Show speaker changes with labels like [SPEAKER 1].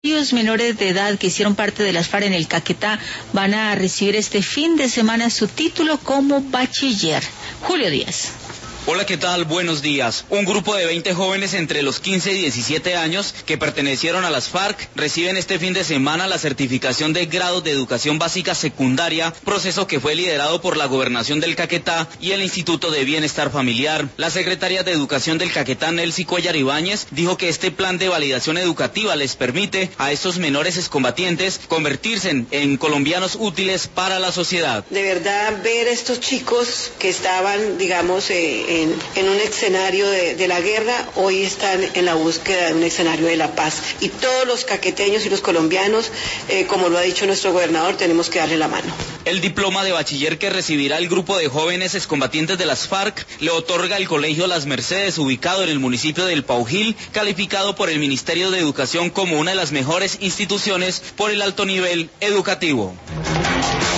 [SPEAKER 1] Los menores de edad que hicieron parte de las FARC en el Caquetá van a recibir este fin de semana su título como bachiller. Julio Díaz.
[SPEAKER 2] Hola, ¿qué tal? Buenos días. Un grupo de 20 jóvenes entre los 15 y 17 años que pertenecieron a las FARC reciben este fin de semana la certificación de grado de educación básica secundaria, proceso que fue liderado por la Gobernación del Caquetá y el Instituto de Bienestar Familiar. La secretaria de Educación del Caquetá, Nelcy Cuellar Ibáñez, dijo que este plan de validación educativa les permite a estos menores excombatientes convertirse en colombianos útiles para la sociedad.
[SPEAKER 3] De verdad, ver estos chicos que estaban, digamos, en un escenario de la guerra, hoy están en la búsqueda de un escenario de la paz. Y todos los caqueteños y los colombianos, como lo ha dicho nuestro gobernador, tenemos que darle la mano.
[SPEAKER 2] El diploma de bachiller que recibirá el grupo de jóvenes excombatientes de las FARC le otorga el Colegio Las Mercedes, ubicado en el municipio del Paujil, calificado por el Ministerio de Educación como una de las mejores instituciones por el alto nivel educativo.